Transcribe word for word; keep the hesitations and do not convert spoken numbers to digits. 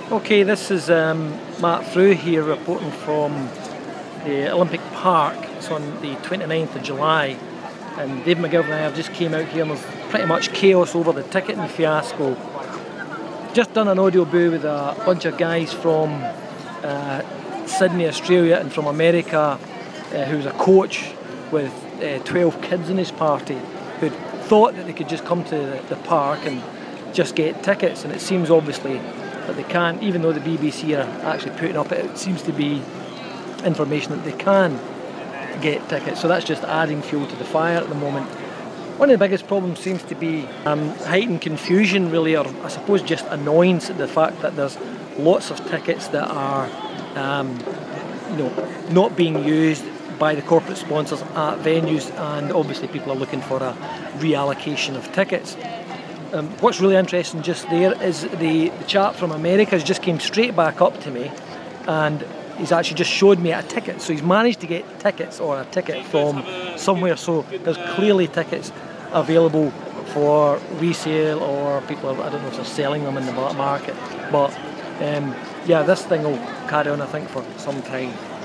Okay, this is um, Matt Frew here reporting from the Olympic Park. It's on the twenty-ninth of July, and Dave McGill and I have just came out here and there's pretty much chaos over the ticketing fiasco. Just done an audio boo with a bunch of guys from uh, Sydney, Australia, and from America, uh, who's a coach with uh, twelve kids in his party who'd thought that they could just come to the, the park and just get tickets, and it seems obviously that they can't, even though the B B C are actually putting up it, it seems to be information that they can get tickets, so that's just adding fuel to the fire at the moment. One of the biggest problems seems to be um, heightened confusion really, or I suppose just annoyance at the fact that there's lots of tickets that are um, you know, not being used by the corporate sponsors at venues, and obviously people are looking for a reallocation of tickets. Um, what's really interesting just there is the, the chap from America has just came straight back up to me and he's actually just showed me a ticket. So he's managed to get tickets, or a ticket from somewhere, so there's clearly tickets available for resale, or people are, I don't know if they're selling them in the black market, but um, yeah, this thing will carry on I think for some time.